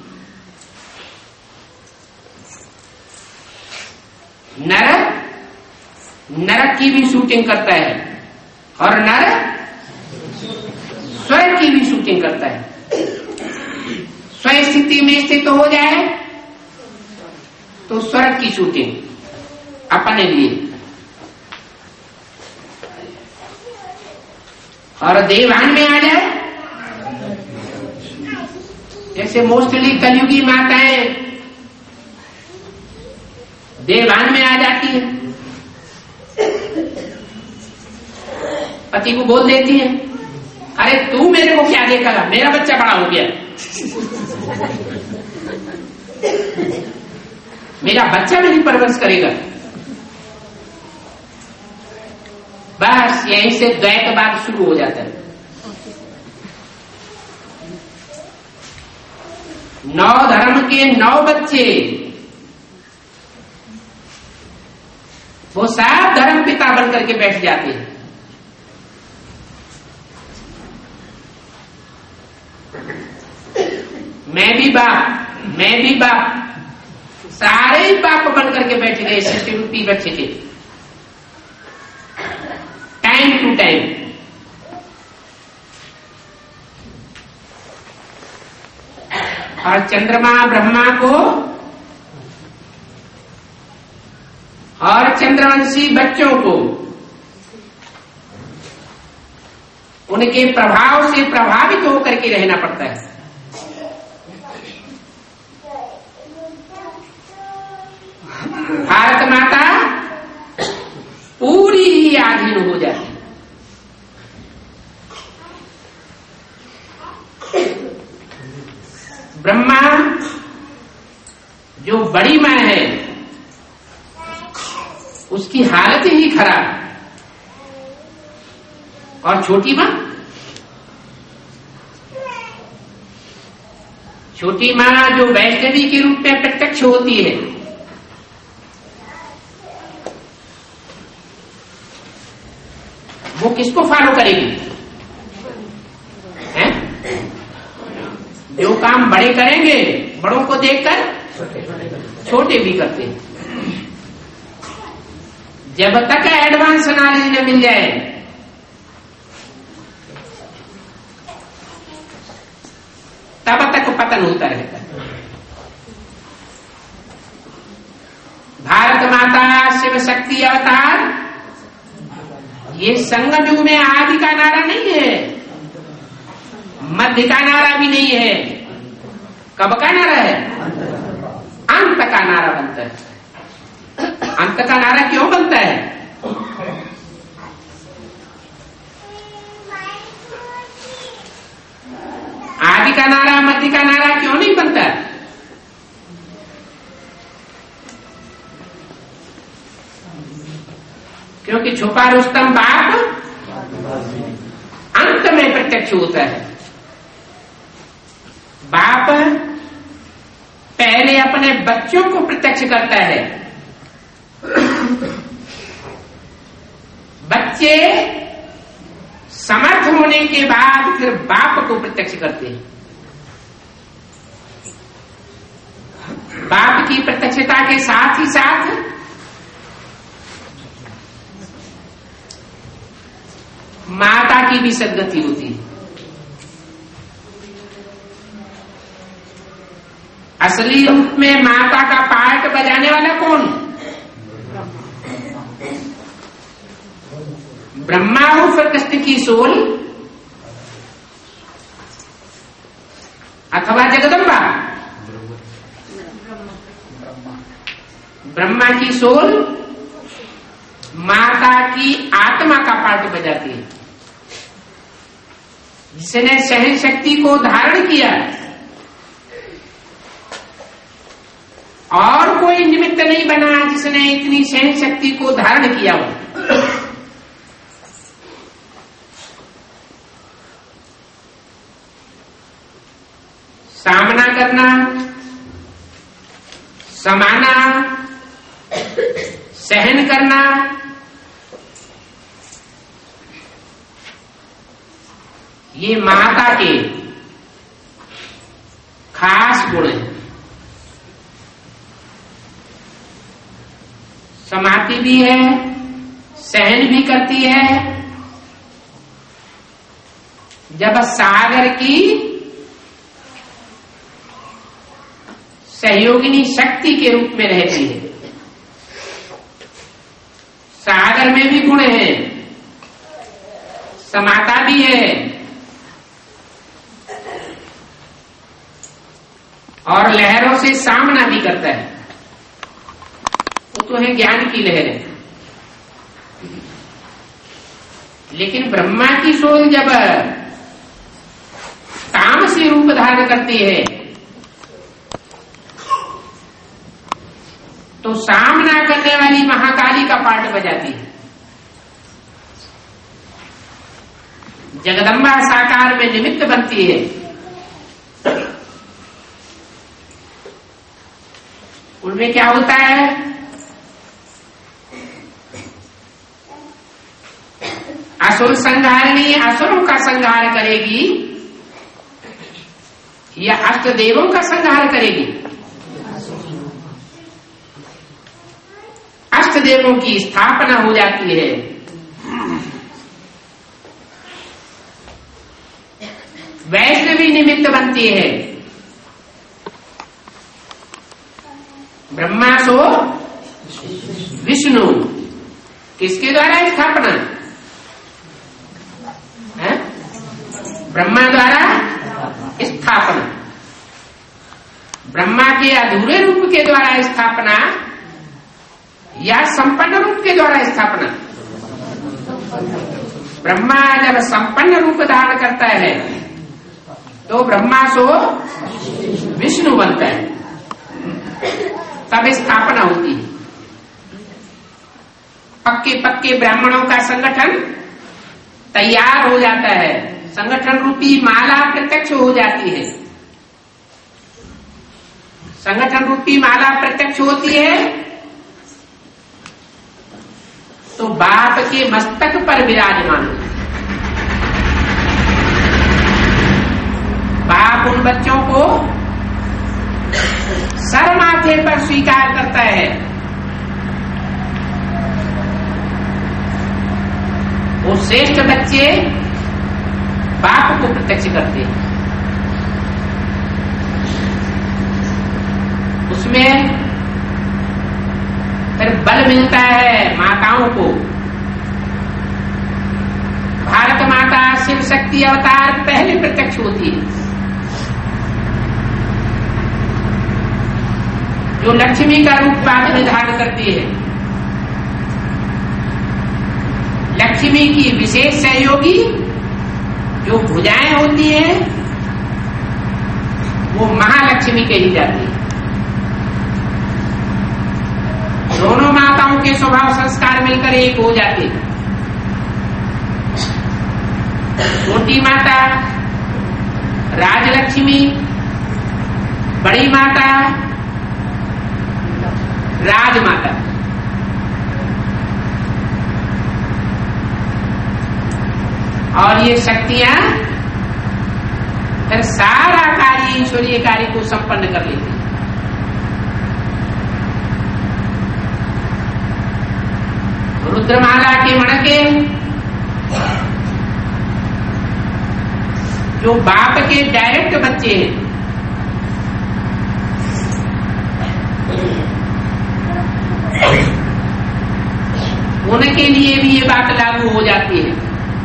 नर नरक की भी शूटिंग करता है और नर स्वर्ग की भी शूटिंग करता है। स्व स्थिति में स्थित तो हो जाए तो स्वर्ग की शूटिंग अपने लिए, और देवान में आ जाए जैसे मोस्टली कलयुगी माताएं देवान में आ जाती है, पति को बोल देती है, अरे तू मेरे को क्या देखेगा, मेरा बच्चा बड़ा हो गया, मेरा बच्चा मेरी परवरिश करेगा। बस यहीं से द्वैतवाद शुरू हो जाता है। नौ धर्म के नौ बच्चे, वो सब धर्म पिता बन करके बैठ जाते हैं। मैं भी बाप, मैं भी बाप, सारे ही बाप बन करके बैठ गए सृष्टि रूपी बच्चे के, टाइम टू टाइम। और चंद्रमा ब्रह्मा को और चंद्रवंशी बच्चों को उनके प्रभाव से प्रभावित होकर के रहना पड़ता है। भारत माता पूरी ही आधीन हो जाती है। ब्रह्मा जो बड़ी मां है उसकी हालत ही खराब, और छोटी मां छोटी मां जो वैष्णवी के रूप में प्रत्यक्ष होती है, वो किसको फॉलो करेगी? हैं? जो काम बड़े करेंगे बड़ों को देखकर छोटे भी करते हैं। जब तक एडवांस नॉलेज न मिल जाए तब तक पतन होता रहता है। भारत माता शिव शक्ति अवतार ये संगम युग में आदि का नारा नहीं है, मध्य का नारा भी नहीं है, कब का नारा है? अंत का नारा बनता है। अंत का नारा क्यों बनता है? आदि का नारा मध्य का नारा क्यों नहीं बनता? क्योंकि छुपा रुस्तम बाप अंत में प्रत्यक्ष होता है। बाप पहले अपने बच्चों को प्रत्यक्ष करता है, बच्चे समर्थ होने के बाद फिर बाप को प्रत्यक्ष करते हैं। बाप की प्रत्यक्षता के साथ ही साथ माता की भी सद्गति होती है। असली रूप में माता का पार्ट बजाने वाला कौन? ब्रह्मा उर्फ कृष्ण की सोल अथवा जगदम्बा? ब्रह्मा की सोल माता की आत्मा का पार्ट बजाती है, जिसने सहन शक्ति को धारण किया और कोई निमित्त नहीं बना जिसने इतनी सहन शक्ति को धारण किया हो। सामना करना, समाना, सहन करना, ये माता के खास गुण हैं। समाती भी है, सहन भी करती है। जब सागर की सहयोगिनी शक्ति के रूप में रहती है। सागर में भी गुण है, समाता भी है और लहरों से सामना भी करता है। वो तो है ज्ञान की लहरें। लेकिन ब्रह्मा की सोच जब काम से रूप धारण करती है तो सामना करने वाली महाकाली का पाठ बजाती है। जगदम्बा साकार में निमित्त बनती है। उनमें क्या होता है? असुर संहारिणी असुरों का संहार करेगी या अष्ट देवों का संहार करेगी? अष्ट देवों की स्थापना हो जाती है। वैष्णवी निमित्त बनती है। ब्रह्मा सो विष्णु, किसके द्वारा स्थापना है? ब्रह्मा द्वारा स्थापना। ब्रह्मा के अधूरे रूप के द्वारा स्थापना या संपन्न रूप के द्वारा स्थापना? ब्रह्मा जब संपन्न रूप धारण करता है तो ब्रह्मा सो विष्णु बनता है, तब स्थापना होती है। पक्के पक्के ब्राह्मणों का संगठन तैयार हो जाता है। संगठन रूपी माला प्रत्यक्ष हो जाती है। संगठन रूपी माला प्रत्यक्ष होती है तो बाप के मस्तक पर विराजमान होता है। बाप उन बच्चों को सर माथे पर स्वीकार करता है। वो श्रेष्ठ बच्चे बाप को प्रत्यक्ष करते हैं। उसमें फिर बल मिलता है माताओं को। भारत माता शिव शक्ति अवतार पहले प्रत्यक्ष होती है, जो लक्ष्मी का रूप बाद में धारण करती है। लक्ष्मी की विशेष सहयोगी जो भुजाएं होती है वो महालक्ष्मी कही जाती है। दोनों माताओं के स्वभाव संस्कार मिलकर एक हो जाते हैं। छोटी माता राजलक्ष्मी, बड़ी माता राजमाता। और ये शक्तियां फिर सारा कार्य ईश्वरीय कार्य को संपन्न कर लेती है। रुद्रमाला के मणके जो बाप के डायरेक्ट बच्चे हैं, उनके लिए भी ये बात लागू हो जाती है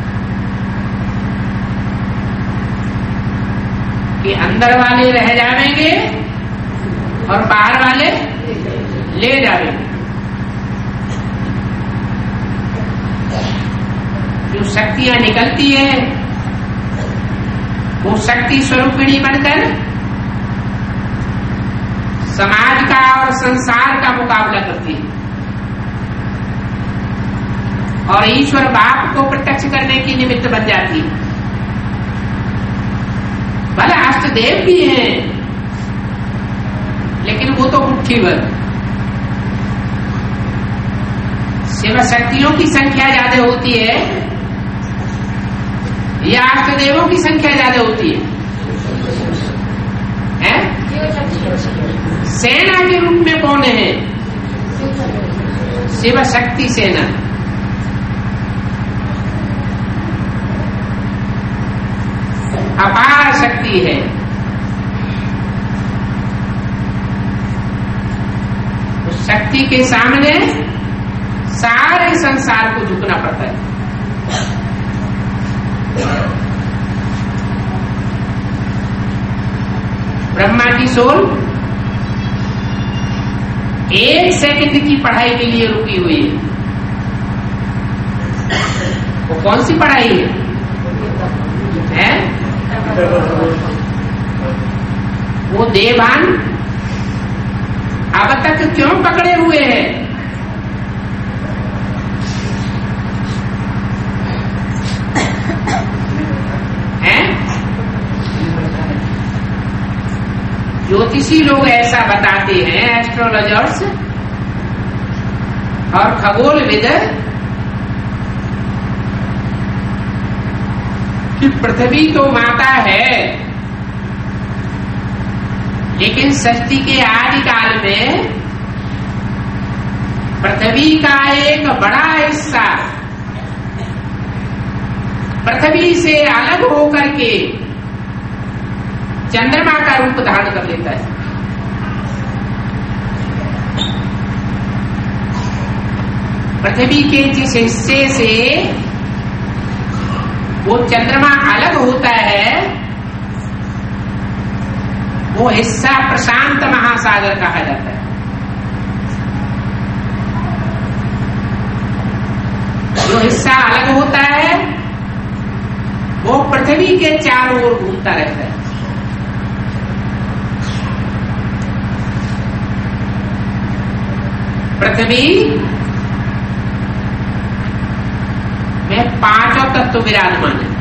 कि अंदर वाले रह जाएंगे और बाहर वाले ले जाएंगे। जो शक्तियां निकलती है वो शक्ति स्वरूपिणी बनकर समाज का और संसार का मुकाबला करती है और ईश्वर बाप को प्रत्यक्ष करने की निमित्त बन जाती है। भले अष्टदेव भी हैं, लेकिन वो तो मुट्ठी भर। शिव शक्तियों की संख्या ज्यादा होती है या अष्टदेवों की संख्या ज्यादा होती है? है? सेना के रूप में कौन है? शिव शक्ति सेना। अपार शक्ति है। उस शक्ति के सामने सारे संसार को झुकना पड़ता है। ब्रह्मा की सोल एक सेकंड की पढ़ाई के लिए रुकी हुई है। वो कौन सी पढ़ाई है? है? वो देवान अब तक क्यों पकड़े हुए हैं? ज्योतिषी लोग ऐसा बताते हैं, एस्ट्रोलॉजर्स और खगोलविद, कि पृथ्वी तो माता है, लेकिन सृष्टि के आदि काल में पृथ्वी का एक बड़ा हिस्सा पृथ्वी से अलग होकर के चंद्रमा का रूप धारण कर लेता है। पृथ्वी के जिस हिस्से से वो चंद्रमा अलग होता है, वो हिस्सा प्रशांत महासागर कहा जाता है। जो हिस्सा अलग होता है वो पृथ्वी के चारों ओर घूमता रहता है। पृथ्वी में पांचों तत्व विराजमान है।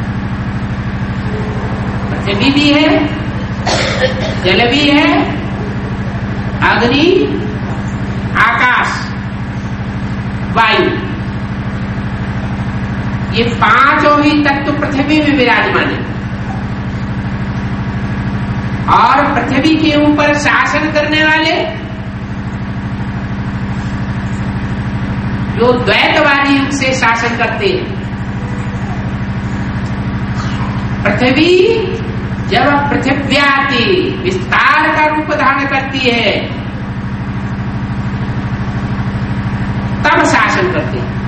पृथ्वी भी है, जल भी है, अग्नि, आकाश, वायु, ये पांचों ही तत्व पृथ्वी में विराजमान है। और पृथ्वी के ऊपर शासन करने वाले जो द्वैतवादी युग से शासन करते हैं। पृथ्वी जब पृथिव्याति विस्तार का रूप धारण करती है तब शासन करती है।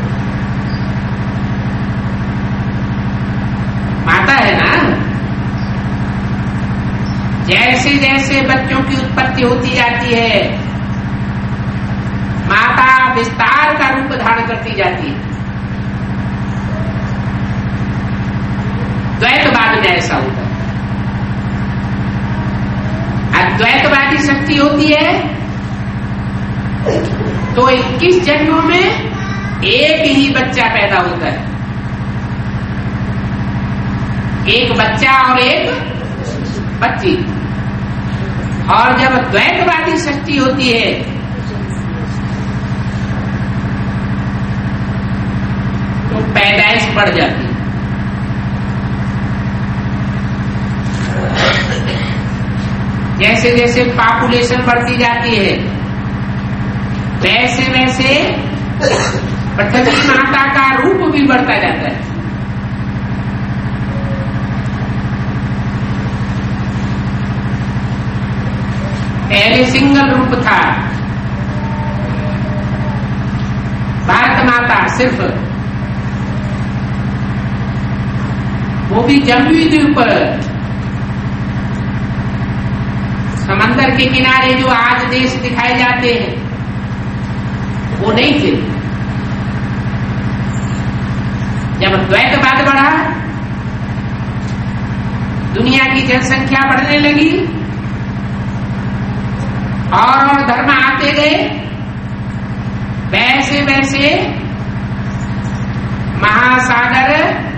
माता है ना, जैसे जैसे बच्चों की उत्पत्ति होती जाती है, माता विस्तार का रूप धारण करती जाती है। द्वैतवाद में ऐसा होता है। अद्वैतवादी शक्ति होती है तो इक्कीस जन्मों में एक ही बच्चा पैदा होता है, एक बच्चा और एक बच्ची। और जब द्वैतवादी शक्ति होती है तो पैदाइश बढ़ जाती है। जैसे जैसे पॉपुलेशन बढ़ती जाती है वैसे वैसे पृथ्वी माता का रूप भी बढ़ता जाता है। पहले सिंगल रूप था भारत माता सिर्फ, वो भी जम्बू द्वीप पर समंदर के किनारे जो आज देश दिखाए जाते हैं वो नहीं थे। जब द्वैतवाद बढ़ा, दुनिया की जनसंख्या बढ़ने लगी, और और धर्म आते गए, वैसे वैसे महासागर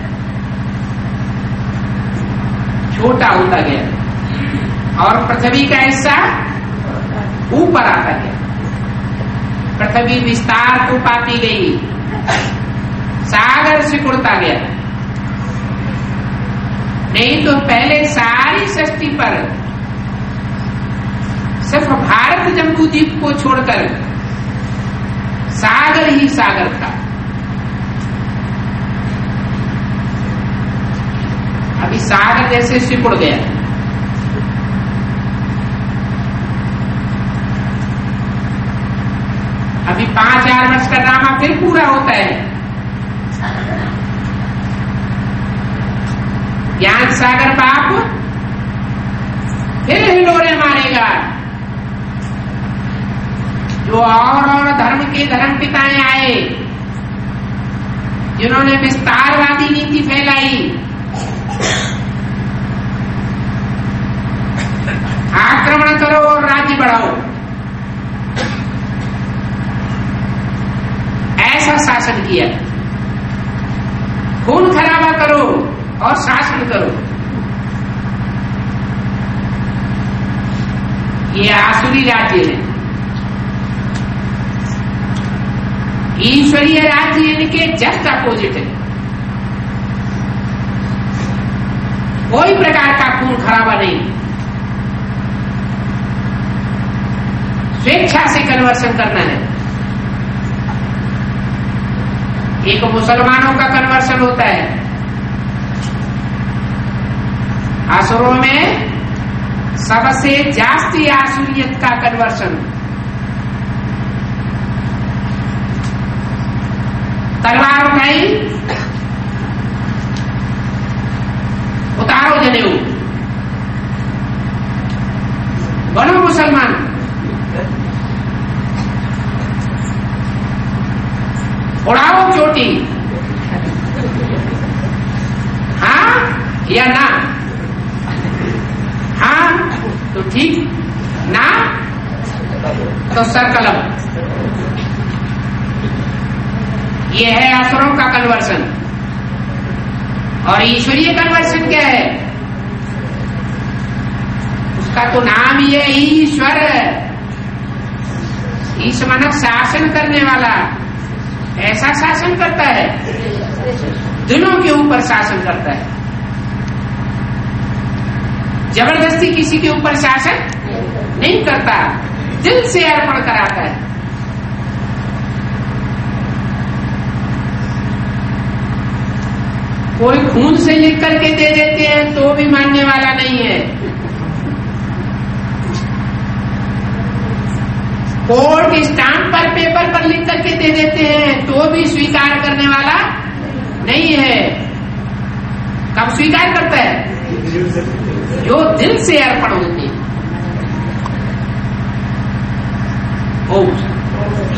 छोटा होता गया और पृथ्वी का हिस्सा ऊपर आता गया। पृथ्वी विस्तार को पाती गई, सागर सिकुड़ता गया। नहीं तो पहले सारी सृष्टि पर सिर्फ भारत जम्बूद्वीप को छोड़कर सागर ही सागर था। अभी सागर जैसे सिकुड़ गया। अभी पांच हजार वर्ष का ड्रामा फिर पूरा होता है। ज्ञान सागर बाप फिर हिलोरे मारेगा। जो और और धर्म के धर्म पिताएं आए, जिन्होंने विस्तारवादी नीति फैलाई, आक्रमण करो और राज्य बढ़ाओ, ऐसा शासन किया। खून खराबा करो और शासन करो। ये आसुरी राज्य है। ईश्वरीय राज्य इनके जस्ट अपोजिट है। कोई प्रकार का खून खराबा नहीं, स्वेच्छा से कन्वर्सन करना है। एक मुसलमानों का कन्वर्सन होता है, असुरों में सबसे जास्ती आसुरियत का कन्वर्सन। तलवार उठाई, उतारो जनेऊ, बनो मुसलमान। उड़ाओ चोटी, हाँ या ना? हाँ तो ठीक, ना तो सर कलम। ये है असुरों का कन्वर्सन। और ईश्वरीय कन्वर्सन क्या है? उसका तो नाम ही है ईश्वर। ईश माना शासन करने वाला। ऐसा शासन करता है, दिलों के ऊपर शासन करता है। जबरदस्ती किसी के ऊपर शासन नहीं करता, दिल से अर्पण कराता है। कोई खून से लिख करके दे देते हैं तो भी मानने वाला नहीं है। कोर्ट स्टाम्प पर पेपर पर लिख करके दे देते हैं तो भी स्वीकार करने वाला नहीं है। कब स्वीकार करता है? जो दिल से अर्पण होती है। ओ